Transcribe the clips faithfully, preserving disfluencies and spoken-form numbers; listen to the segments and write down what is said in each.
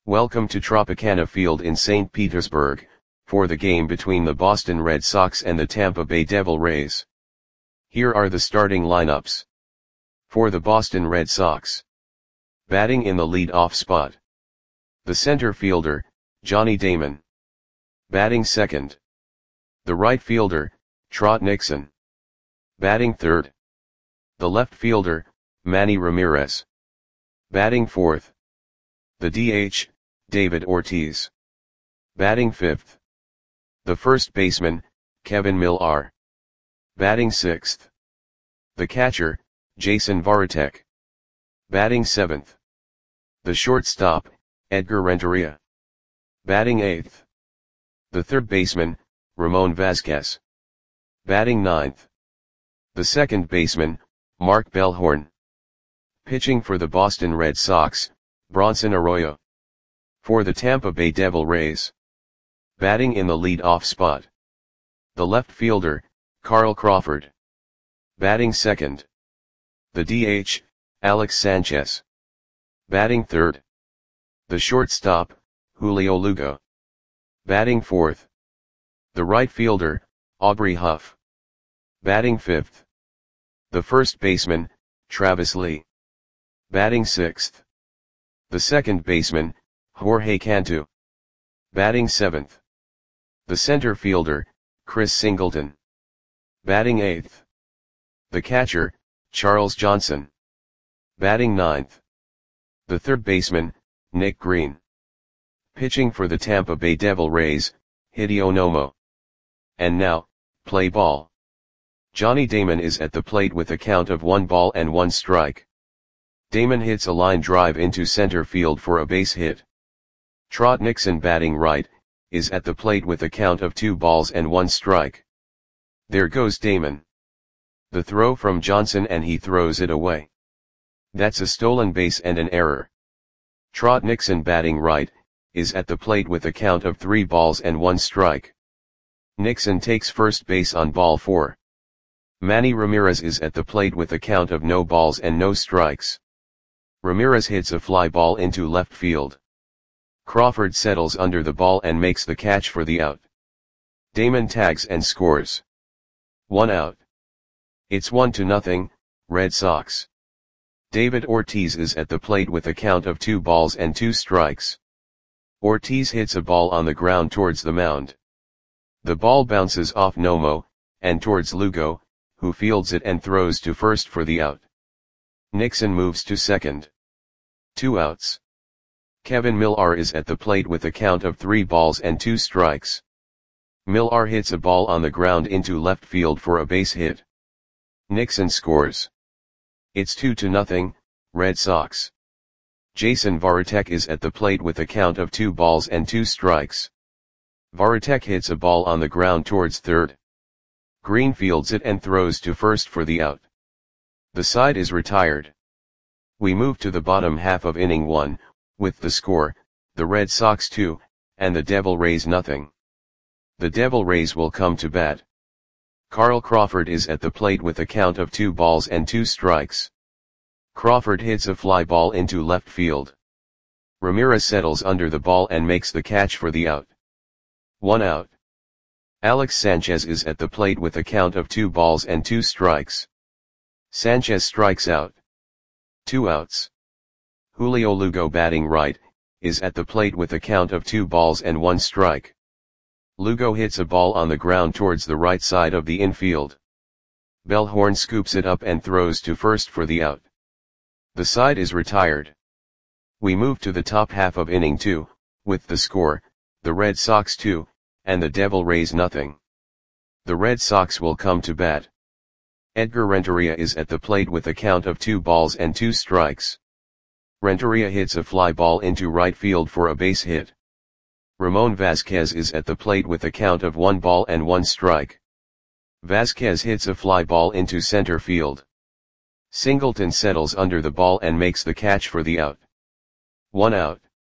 Welcome to Tropicana Field in Saint Petersburg, for the game between the Boston Red Sox and the Tampa Bay Devil Rays. Here are the starting lineups. For the Boston Red Sox. Batting in the lead-off spot. The center fielder, Johnny Damon. Batting second. The right fielder, Trot Nixon. Batting third. The left fielder, Manny Ramirez. Batting fourth. The D H, David Ortiz. Batting fifth. The first baseman, Kevin Millar. Batting sixth. The catcher, Jason Varitek. Batting seventh. The shortstop, Edgar Renteria. Batting eighth. The third baseman, Ramon Vazquez. Batting ninth. The second baseman, Mark Bellhorn. Pitching for the Boston Red Sox, Bronson Arroyo. For the Tampa Bay Devil Rays. Batting in the lead-off spot. The left fielder, Carl Crawford. Batting second. The D H, Alex Sanchez. Batting third. The shortstop, Julio Lugo. Batting fourth. The right fielder, Aubrey Huff. Batting fifth. The first baseman, Travis Lee. Batting sixth. The second baseman, Jorge Cantu. Batting seventh. The center fielder, Chris Singleton. Batting eighth. The catcher, Charles Johnson. Batting ninth. The third baseman, Nick Green. Pitching for the Tampa Bay Devil Rays, Hideo Nomo. And now, play ball. Johnny Damon is at the plate with a count of one ball and one strike. Damon hits a line drive into center field for a base hit. Trot Nixon, batting right, is at the plate with a count of two balls and one strike. There goes Damon. The throw from Johnson and he throws it away. That's a stolen base and an error. Trot Nixon, batting right, is at the plate with a count of three balls and one strike. Nixon takes first base on ball four. Manny Ramirez is at the plate with a count of no balls and no strikes. Ramirez hits a fly ball into left field. Crawford settles under the ball and makes the catch for the out. Damon tags and scores. One out. It's one to nothing, Red Sox. David Ortiz is at the plate with a count of two balls and two strikes. Ortiz hits a ball on the ground towards the mound. The ball bounces off Nomo, and towards Lugo, who fields it and throws to first for the out. Nixon moves to second. Two outs. Kevin Millar is at the plate with a count of three balls and two strikes. Millar hits a ball on the ground into left field for a base hit. Nixon scores. It's two to nothing, Red Sox. Jason Varitek is at the plate with a count of two balls and two strikes. Varitek hits a ball on the ground towards third. Green fields it and throws to first for the out. The side is retired. We move to the bottom half of inning one, with the score, the Red Sox two, and the Devil Rays nothing. The Devil Rays will come to bat. Carl Crawford is at the plate with a count of two balls and two strikes. Crawford hits a fly ball into left field. Ramirez settles under the ball and makes the catch for the out. One out. Alex Sanchez is at the plate with a count of two balls and two strikes. Sanchez strikes out. Two outs. Julio Lugo, batting right, is at the plate with a count of two balls and one strike. Lugo hits a ball on the ground towards the right side of the infield. Bellhorn scoops it up and throws to first for the out. The side is retired. We move to the top half of inning two, with the score, the Red Sox two, and the Devil Rays nothing. The Red Sox will come to bat. Edgar Renteria is at the plate with a count of two balls and two strikes. Renteria hits a fly ball into right field for a base hit. Ramon Vazquez is at the plate with a count of one ball and one strike. Vazquez hits a fly ball into center field. Singleton settles under the ball and makes the catch for the out. One out.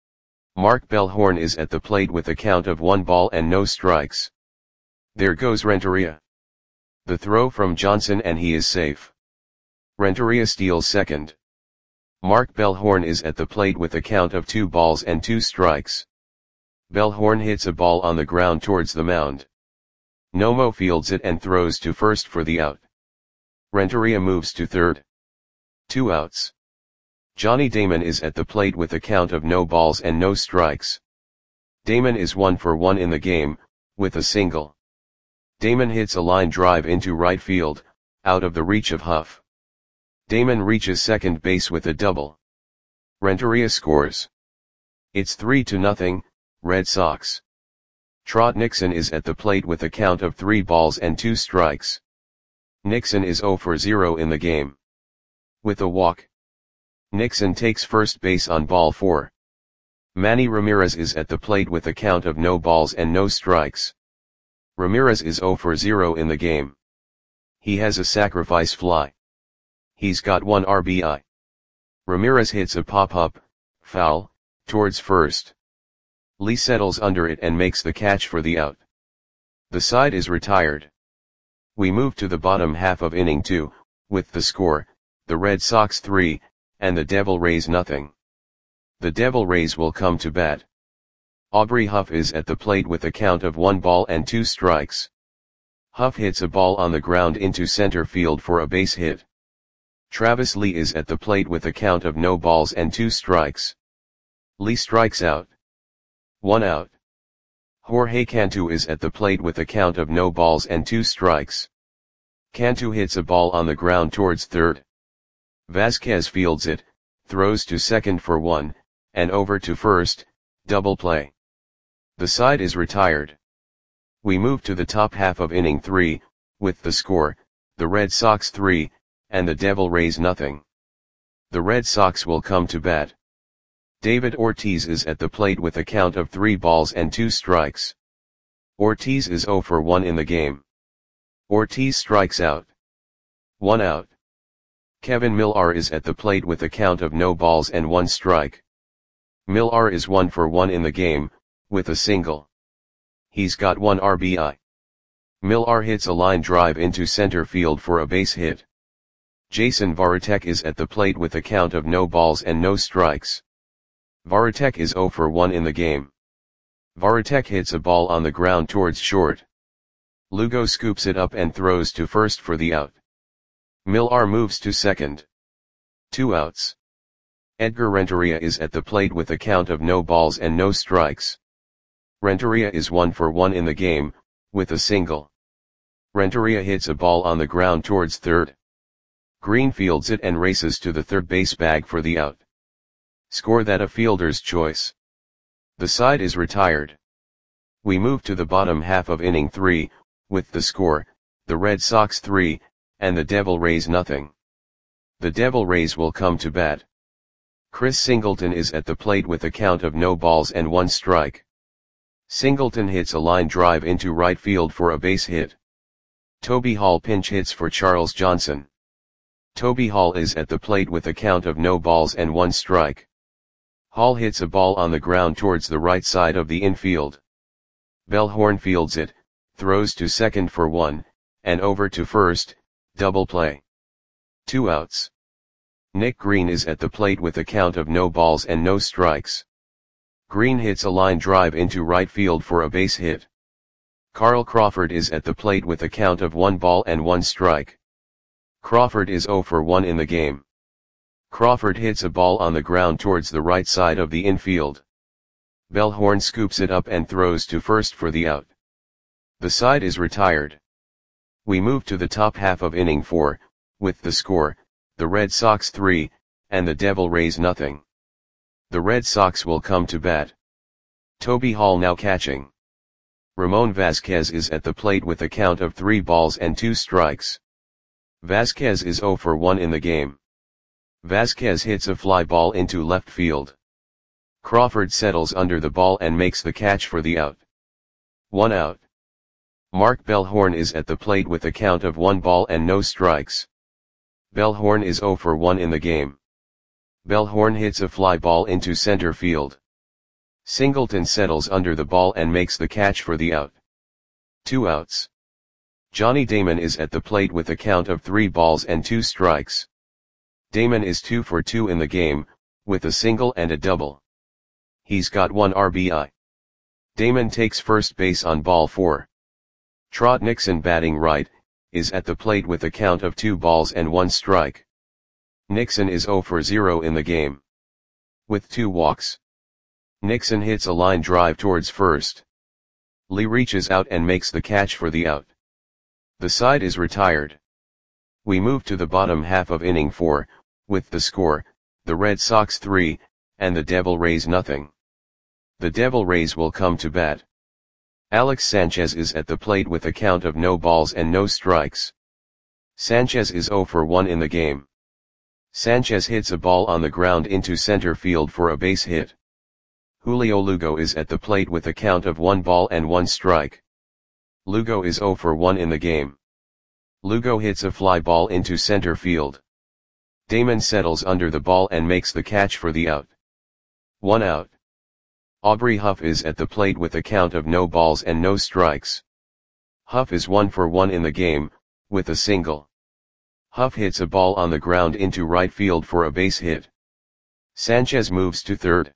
Mark Bellhorn is at the plate with a count of one ball and no strikes. There goes Renteria. The throw from Johnson and he is safe. Renteria steals second. Mark Bellhorn is at the plate with a count of two balls and two strikes. Bellhorn hits a ball on the ground towards the mound. Nomo fields it and throws to first for the out. Renteria moves to third. Two outs. Johnny Damon is at the plate with a count of no balls and no strikes. Damon is one for one in the game, with a single. Damon hits a line drive into right field, out of the reach of Huff. Damon reaches second base with a double. Renteria scores. It's three to nothing, Red Sox. Trot Nixon is at the plate with a count of three balls and two strikes. Nixon is zero for zero in the game. With a walk. Nixon takes first base on ball four. Manny Ramirez is at the plate with a count of no balls and no strikes. Ramirez is zero for zero in the game. He has a sacrifice fly. He's got one R B I. Ramirez hits a pop-up, foul, towards first. Lee settles under it and makes the catch for the out. The side is retired. We move to the bottom half of inning two, with the score, the Red Sox three, and the Devil Rays nothing. The Devil Rays will come to bat. Aubrey Huff is at the plate with a count of one ball and two strikes. Huff hits a ball on the ground into center field for a base hit. Travis Lee is at the plate with a count of no balls and two strikes. Lee strikes out. One out. Jorge Cantu is at the plate with a count of no balls and two strikes. Cantu hits a ball on the ground towards third. Vasquez fields it, throws to second for one, and over to first, double play. The side is retired. We move to the top half of inning three, with the score, the Red Sox three, and the Devil Rays nothing. The Red Sox will come to bat. David Ortiz is at the plate with a count of three balls and two strikes. Ortiz is zero for one in the game. Ortiz strikes out. One out. Kevin Millar is at the plate with a count of no balls and one strike. Millar is one for one in the game, with a single. He's got one R B I. Millar hits a line drive into center field for a base hit. Jason Varitek is at the plate with a count of no balls and no strikes. Varitek is zero for one in the game. Varitek hits a ball on the ground towards short. Lugo scoops it up and throws to first for the out. Millar moves to second. Two outs. Edgar Renteria is at the plate with a count of no balls and no strikes. Renteria is one for one in the game, with a single. Renteria hits a ball on the ground towards third. Green fields it and races to the third base bag for the out. Score that a fielder's choice. The side is retired. We move to the bottom half of inning three, with the score, the Red Sox three, and the Devil Rays nothing. The Devil Rays will come to bat. Chris Singleton is at the plate with a count of no balls and one strike. Singleton hits a line drive into right field for a base hit. Toby Hall pinch hits for Charles Johnson. Toby Hall is at the plate with a count of no balls and one strike. Hall hits a ball on the ground towards the right side of the infield. Bellhorn fields it, throws to second for one, and over to first, double play. Two outs. Nick Green is at the plate with a count of no balls and no strikes. Green hits a line drive into right field for a base hit. Carl Crawford is at the plate with a count of one ball and one strike. Crawford is zero for one in the game. Crawford hits a ball on the ground towards the right side of the infield. Bellhorn scoops it up and throws to first for the out. The side is retired. We move to the top half of inning four, with the score, the Red Sox three, and the Devil Rays nothing. The Red Sox will come to bat. Toby Hall now catching. Ramon Vasquez is at the plate with a count of three balls and two strikes. Vasquez is zero for one in the game. Vasquez hits a fly ball into left field. Crawford settles under the ball and makes the catch for the out. One out. Mark Bellhorn is at the plate with a count of one ball and no strikes. Bellhorn is zero for one in the game. Bellhorn hits a fly ball into center field. Singleton settles under the ball and makes the catch for the out. Two outs. Johnny Damon is at the plate with a count of three balls and two strikes. Damon is two for two in the game, with a single and a double. He's got one R B I. Damon takes first base on ball four. Trot Nixon, batting right, is at the plate with a count of two balls and one strike. Nixon is zero for zero in the game. With two walks. Nixon hits a line drive towards first. Lee reaches out and makes the catch for the out. The side is retired. We move to the bottom half of inning four, with the score, the Red Sox three, and the Devil Rays nothing. The Devil Rays will come to bat. Alex Sanchez is at the plate with a count of no balls and no strikes. Sanchez is zero for one in the game. Sanchez hits a ball on the ground into center field for a base hit. Julio Lugo is at the plate with a count of one ball and one strike. Lugo is zero for one in the game. Lugo hits a fly ball into center field. Damon settles under the ball and makes the catch for the out. One out. Aubrey Huff is at the plate with a count of no balls and no strikes. Huff is one for one in the game, with a single. Huff hits a ball on the ground into right field for a base hit. Sanchez moves to third.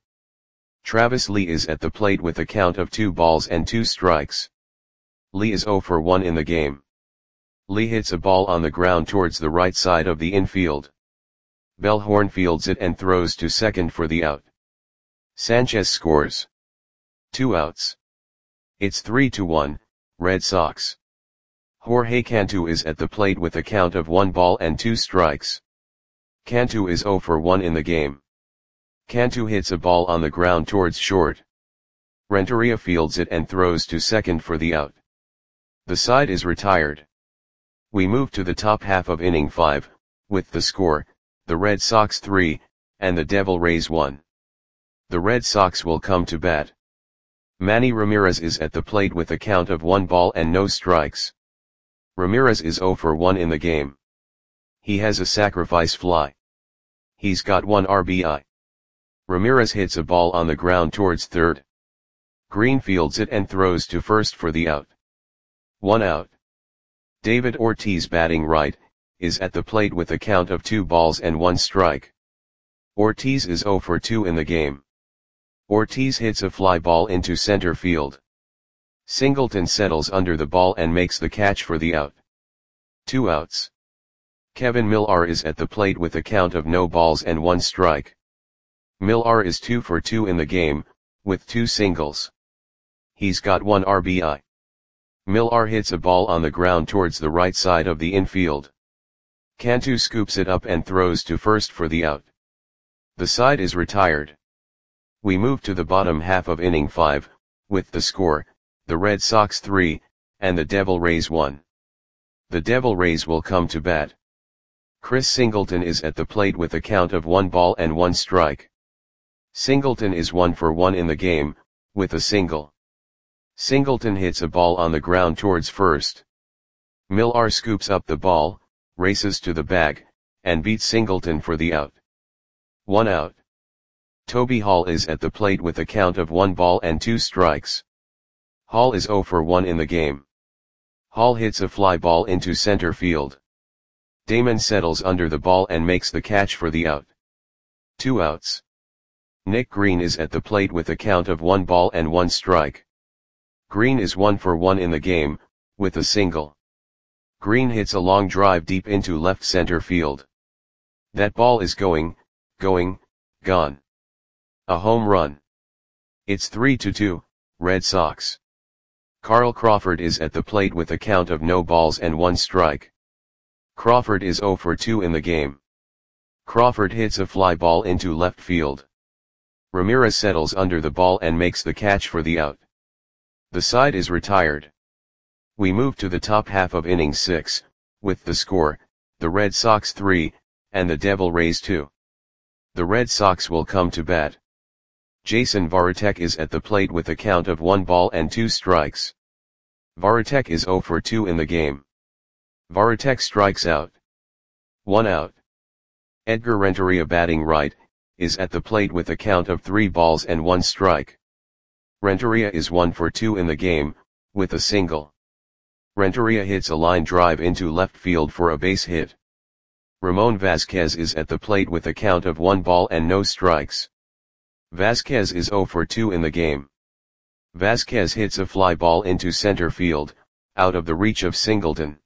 Travis Lee is at the plate with a count of two balls and two strikes. Lee is zero for one in the game. Lee hits a ball on the ground towards the right side of the infield. Bellhorn fields it and throws to second for the out. Sanchez scores. Two outs. It's three to one, Red Sox. Jorge Cantu is at the plate with a count of one ball and two strikes. Cantu is zero for one in the game. Cantu hits a ball on the ground towards short. Renteria fields it and throws to second for the out. The side is retired. We move to the top half of inning five, with the score, the Red Sox three, and the Devil Rays one. The Red Sox will come to bat. Manny Ramirez is at the plate with a count of one ball and no strikes. Ramirez is zero for one in the game. He has a sacrifice fly. He's got one R B I. Ramirez hits a ball on the ground towards third. Green fields it and throws to first for the out. One out. David Ortiz, batting right, is at the plate with a count of two balls and one strike. Ortiz is zero for two in the game. Ortiz hits a fly ball into center field. Singleton settles under the ball and makes the catch for the out. Two outs. Kevin Millar is at the plate with a count of no balls and one strike. Millar is two for two in the game, with two singles. He's got one R B I. Millar hits a ball on the ground towards the right side of the infield. Cantu scoops it up and throws to first for the out. The side is retired. We move to the bottom half of inning five, with the score, the Red Sox three, and the Devil Rays one. The Devil Rays will come to bat. Chris Singleton is at the plate with a count of one ball and one strike. Singleton is one for one in the game, with a single. Singleton hits a ball on the ground towards first. Millar scoops up the ball, races to the bag, and beats Singleton for the out. One out. Toby Hall is at the plate with a count of one ball and two strikes. Hall is zero for one in the game. Hall hits a fly ball into center field. Damon settles under the ball and makes the catch for the out. Two outs. Nick Green is at the plate with a count of one ball and one strike. Green is one for one in the game, with a single. Green hits a long drive deep into left center field. That ball is going, going, gone. A home run. It's three to two, Red Sox. Carl Crawford is at the plate with a count of no balls and one strike. Crawford is zero for two in the game. Crawford hits a fly ball into left field. Ramirez settles under the ball and makes the catch for the out. The side is retired. We move to the top half of inning six, with the score, the Red Sox three, and the Devil Rays two. The Red Sox will come to bat. Jason Varitek is at the plate with a count of one ball and two strikes. Varitek is zero for two in the game. Varitek strikes out. One out. Edgar Renteria, batting right, is at the plate with a count of three balls and one strike. Renteria is one for two in the game, with a single. Renteria hits a line drive into left field for a base hit. Ramon Vasquez is at the plate with a count of one ball and no strikes. Vasquez is zero for two in the game. Vasquez hits a fly ball into center field, out of the reach of Singleton.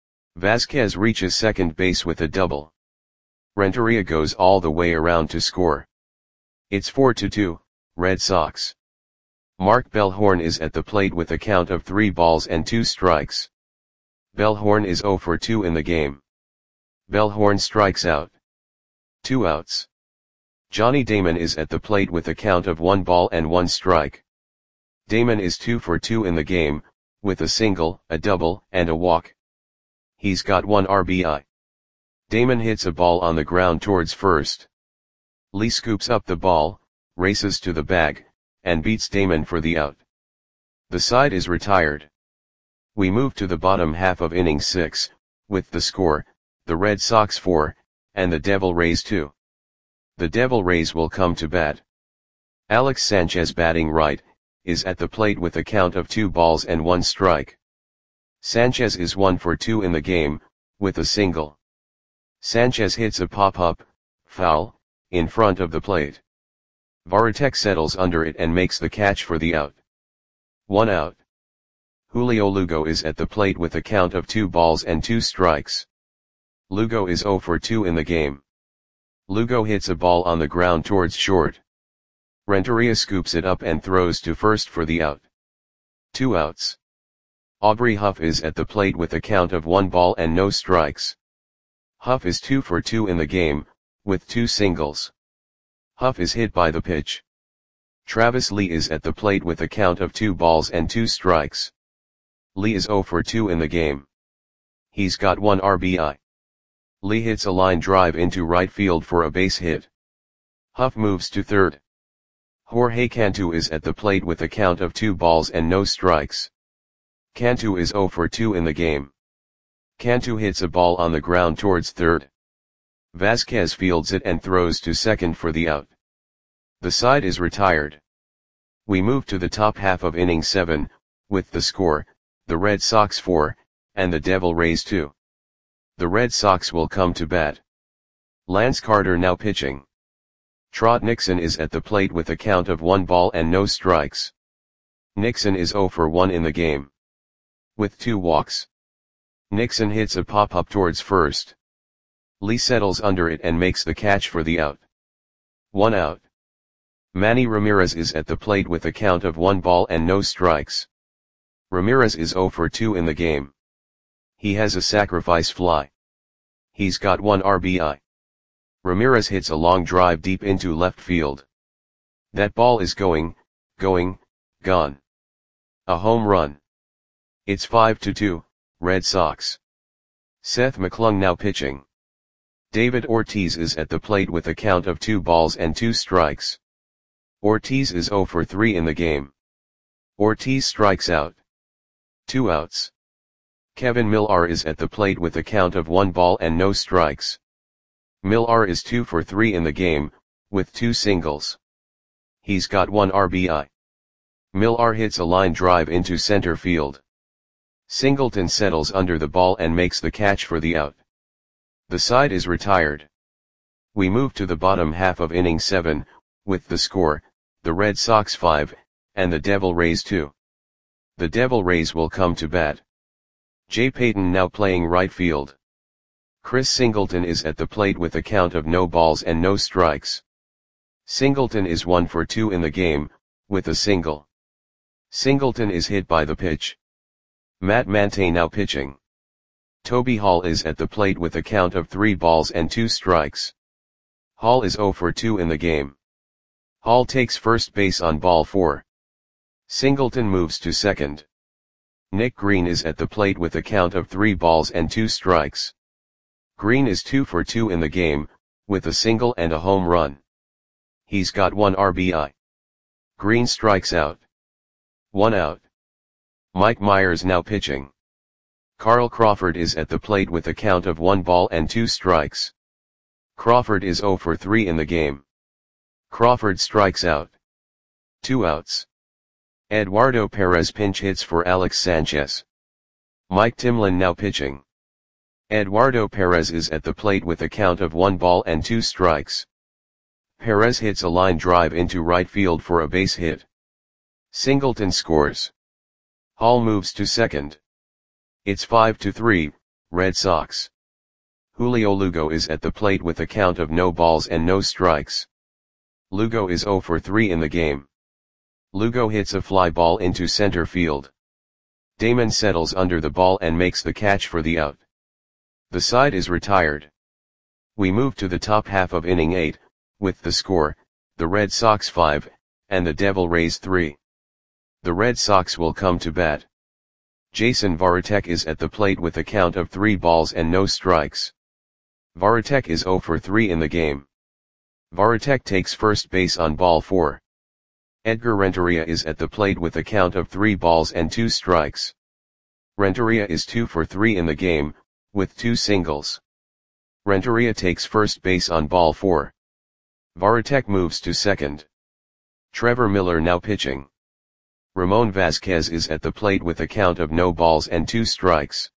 Vasquez reaches second base with a double. Renteria goes all the way around to score. It's four to two, Red Sox. Mark Bellhorn is at the plate with a count of three balls and two strikes. Bellhorn is zero for two in the game. Bellhorn strikes out. Two outs. Johnny Damon is at the plate with a count of one ball and one strike. Damon is two for two in the game, with a single, a double, and a walk. He's got one R B I. Damon hits a ball on the ground towards first. Lee scoops up the ball, races to the bag, and beats Damon for the out. The side is retired. We move to the bottom half of inning six, with the score, the Red Sox four, and the Devil Rays two. The Devil Rays will come to bat. Alex Sanchez, batting right, is at the plate with a count of two balls and one strike. Sanchez is one for two in the game, with a single. Sanchez hits a pop-up, foul, in front of the plate. Varitek settles under it and makes the catch for the out. One out. Julio Lugo is at the plate with a count of two balls and two strikes. Lugo is zero for two in the game. Lugo hits a ball on the ground towards short. Renteria scoops it up and throws to first for the out. Two outs. Aubrey Huff is at the plate with a count of one ball and no strikes. Huff is two for two in the game, with two singles. Huff is hit by the pitch. Travis Lee is at the plate with a count of two balls and two strikes. Lee is zero for two in the game. He's got one R B I. Lee hits a line drive into right field for a base hit. Huff moves to third. Jorge Cantu is at the plate with a count of two balls and no strikes. Cantu is zero for two in the game. Cantu hits a ball on the ground towards third. Vasquez fields it and throws to second for the out. The side is retired. We move to the top half of inning seven, with the score, the Red Sox four, and the Devil Rays two. The Red Sox will come to bat. Lance Carter now pitching. Trot Nixon is at the plate with a count of one ball and no strikes. Nixon is zero for one in the game. With two walks. Nixon hits a pop-up towards first. Lee settles under it and makes the catch for the out. One out. Manny Ramirez is at the plate with a count of one ball and no strikes. Ramirez is zero for two in the game. He has a sacrifice fly. He's got one R B I. Ramirez hits a long drive deep into left field. That ball is going, going, gone. A home run. It's five to two, Red Sox. Seth McClung now pitching. David Ortiz is at the plate with a count of two balls and two strikes. Ortiz is zero for three in the game. Ortiz strikes out. Two outs. Kevin Millar is at the plate with a count of one ball and no strikes. Millar is two for three in the game, with two singles. He's got one R B I. Millar hits a line drive into center field. Singleton settles under the ball and makes the catch for the out. The side is retired. We move to the bottom half of inning seven, with the score, the Red Sox five, and the Devil Rays two. The Devil Rays will come to bat. Jay Payton now playing right field. Chris Singleton is at the plate with a count of no balls and no strikes. Singleton is one for two in the game, with a single. Singleton is hit by the pitch. Matt Mante now pitching. Toby Hall is at the plate with a count of three balls and two strikes. Hall is zero for two in the game. Hall takes first base on ball four. Singleton moves to second. Nick Green is at the plate with a count of three balls and two strikes. Green is two for two in the game, with a single and a home run. He's got one R B I. Green strikes out. One out. Mike Myers now pitching. Carl Crawford is at the plate with a count of one ball and two strikes. Crawford is zero for three in the game. Crawford strikes out. Two outs. Eduardo Perez pinch hits for Alex Sanchez. Mike Timlin now pitching. Eduardo Perez is at the plate with a count of one ball and two strikes. Perez hits a line drive into right field for a base hit. Singleton scores. Hall moves to second. It's five to three, Red Sox. Julio Lugo is at the plate with a count of no balls and no strikes. Lugo is zero for three in the game. Lugo hits a fly ball into center field. Damon settles under the ball and makes the catch for the out. The side is retired. We move to the top half of inning eight, with the score, the Red Sox five, and the Devil Rays three. The Red Sox will come to bat. Jason Varitek is at the plate with a count of three balls and no strikes. Varitek is zero for three in the game. Varitek takes first base on ball four. Edgar Renteria is at the plate with a count of three balls and two strikes. Renteria is two for three in the game, with two singles. Renteria takes first base on ball four. Varitek moves to second. Trevor Miller now pitching. Ramon Vasquez is at the plate with a count of no balls and two strikes.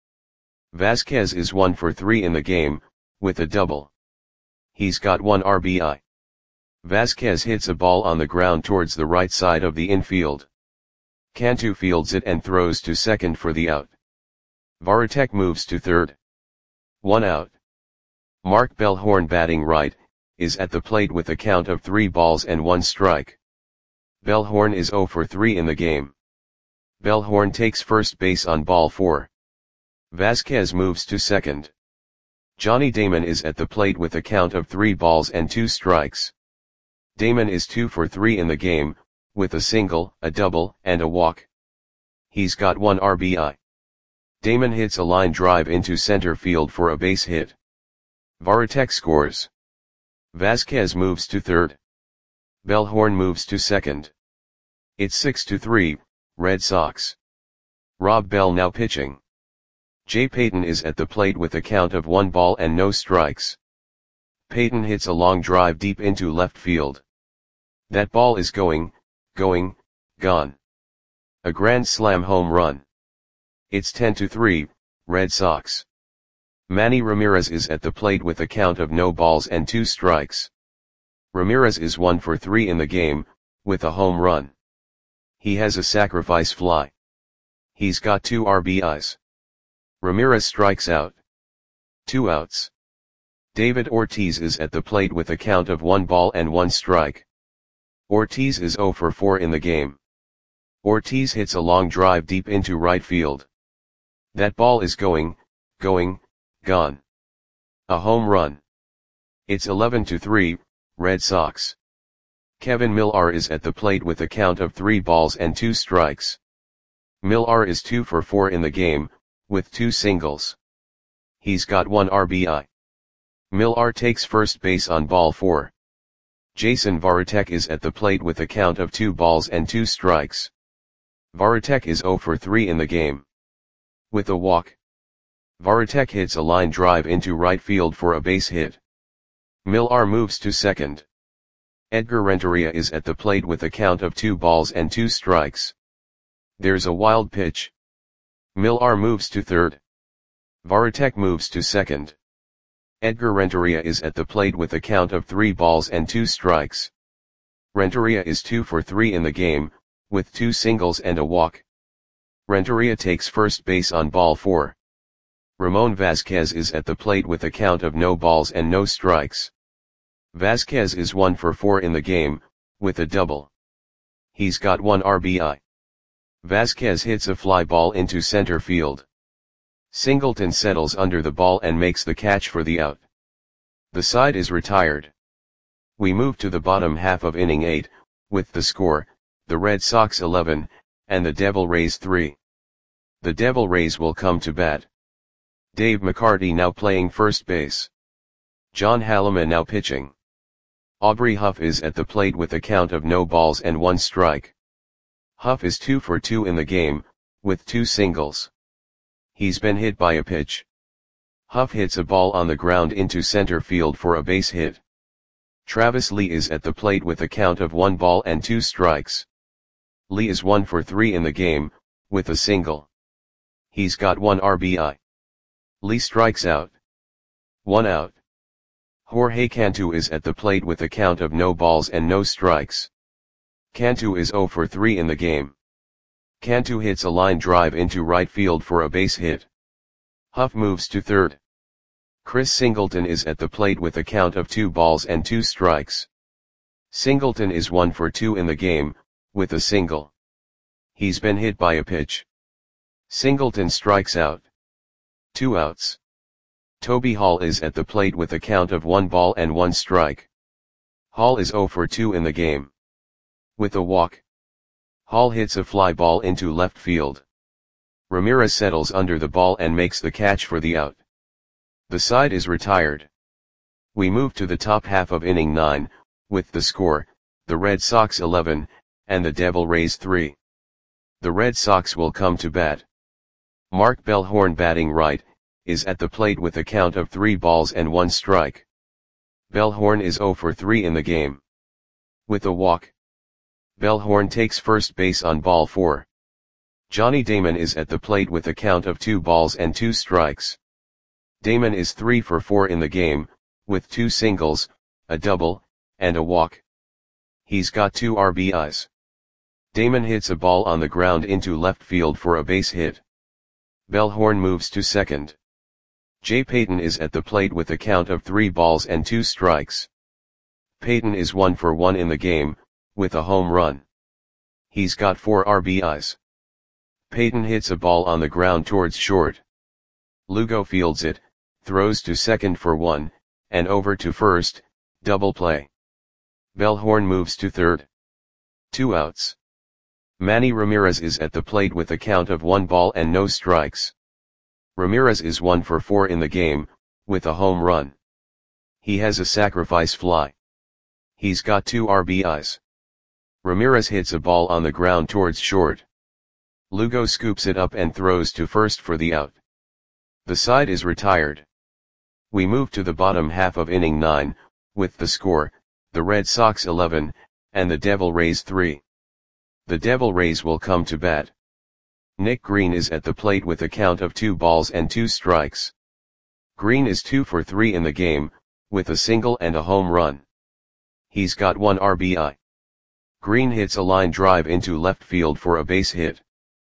Vasquez is one for three in the game, with a double. He's got one R B I. Vasquez hits a ball on the ground towards the right side of the infield. Cantu fields it and throws to second for the out. Varitek moves to third. One out. Mark Bellhorn, batting right, is at the plate with a count of three balls and one strike. Bellhorn is zero for three in the game. Bellhorn takes first base on ball four. Vasquez moves to second. Johnny Damon is at the plate with a count of three balls and two strikes. Damon is two for three in the game, with a single, a double, and a walk. He's got one R B I. Damon hits a line drive into center field for a base hit. Varitek scores. Vasquez moves to third. Bellhorn moves to second. It's six to three, Red Sox. Rob Bell now pitching. Jay Payton is at the plate with a count of one ball and no strikes. Payton hits a long drive deep into left field. That ball is going, going, gone. A grand slam home run. It's ten to three, Red Sox. Manny Ramirez is at the plate with a count of no balls and two strikes. Ramirez is one for three in the game, with a home run. He has a sacrifice fly. He's got two R B Is. Ramirez strikes out. Two outs. David Ortiz is at the plate with a count of one ball and one strike. Ortiz is zero for four in the game. Ortiz hits a long drive deep into right field. That ball is going, going, gone. A home run. It's eleven to three, Red Sox. Kevin Millar is at the plate with a count of three balls and two strikes. Millar is two for four in the game, with two singles. He's got one R B I. Millar takes first base on ball four. Jason Varitek is at the plate with a count of two balls and two strikes. Varitek is zero for three in the game. With a walk. Varitek hits a line drive into right field for a base hit. Millar moves to second. Edgar Renteria is at the plate with a count of two balls and two strikes. There's a wild pitch. Millar moves to third. Varitek moves to second. Edgar Renteria is at the plate with a count of three balls and two strikes. Renteria is two for three in the game, with two singles and a walk. Renteria takes first base on ball four. Ramon Vasquez is at the plate with a count of no balls and no strikes. Vasquez is one for four in the game, with a double. He's got one R B I. Vasquez hits a fly ball into center field. Singleton settles under the ball and makes the catch for the out. The side is retired. We move to the bottom half of inning eight, with the score, the Red Sox eleven, and the Devil Rays three. The Devil Rays will come to bat. Dave McCarty now playing first base. John Halliman now pitching. Aubrey Huff is at the plate with a count of no balls and one strike. Huff is two for two in the game, with two singles. He's been hit by a pitch. Huff hits a ball on the ground into center field for a base hit. Travis Lee is at the plate with a count of one ball and two strikes. Lee is one for three in the game, with a single. He's got one R B I. Lee strikes out. One out. Jorge Cantu is at the plate with a count of no balls and no strikes. Cantu is zero for three in the game. Cantu hits a line drive into right field for a base hit. Huff moves to third. Chris Singleton is at the plate with a count of two balls and two strikes. Singleton is one for two in the game, with a single. He's been hit by a pitch. Singleton strikes out. Two outs. Toby Hall is at the plate with a count of one ball and one strike. Hall is zero for two in the game. With a walk. Hall hits a fly ball into left field. Ramirez settles under the ball and makes the catch for the out. The side is retired. We move to the top half of inning nine, with the score, the Red Sox eleven, and the Devil Rays three. The Red Sox will come to bat. Mark Bellhorn, batting right, is at the plate with a count of three balls and one strike. Bellhorn is zero for three in the game. With a walk. Bellhorn takes first base on ball four. Johnny Damon is at the plate with a count of two balls and two strikes. Damon is three for four in the game, with two singles, a double, and a walk. He's got two R B Is. Damon hits a ball on the ground into left field for a base hit. Bellhorn moves to second. Jay Payton is at the plate with a count of three balls and two strikes. Payton is one for one in the game, with a home run. He's got four R B Is. Payton hits a ball on the ground towards short. Lugo fields it, throws to second for one, and over to first, double play. Bellhorn moves to third. Two outs. Manny Ramirez is at the plate with a count of one ball and no strikes. Ramirez is one for four in the game, with a home run. He has a sacrifice fly. He's got two R B Is. Ramirez hits a ball on the ground towards short. Lugo scoops it up and throws to first for the out. The side is retired. We move to the bottom half of inning nine, with the score, the Red Sox eleven, and the Devil Rays three. The Devil Rays will come to bat. Nick Green is at the plate with a count of two balls and two strikes. Green is two for three in the game, with a single and a home run. He's got one R B I. Green hits a line drive into left field for a base hit.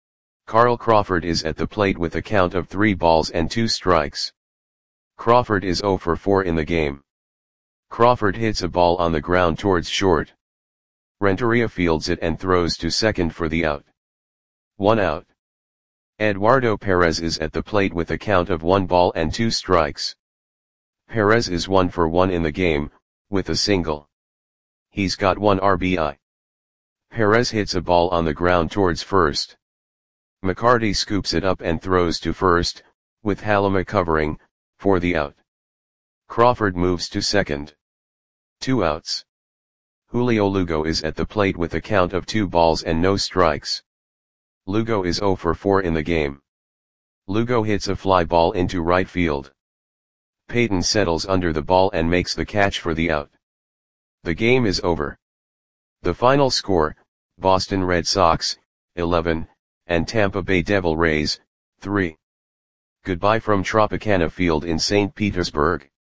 Carl Crawford is at the plate with a count of three balls and two strikes. Crawford is zero for four in the game. Crawford hits a ball on the ground towards short. Renteria fields it and throws to second for the out. One out. Eduardo Perez is at the plate with a count of one ball and two strikes. Perez is one for one in the game, with a single. He's got one R B I. Perez hits a ball on the ground towards first. McCarty scoops it up and throws to first, with Halama covering, for the out. Crawford moves to second. Two outs. Julio Lugo is at the plate with a count of two balls and no strikes. Lugo is zero for four in the game. Lugo hits a fly ball into right field. Payton settles under the ball and makes the catch for the out. The game is over. The final score, Boston Red Sox, eleven, and Tampa Bay Devil Rays, three. Goodbye from Tropicana Field in Saint Petersburg.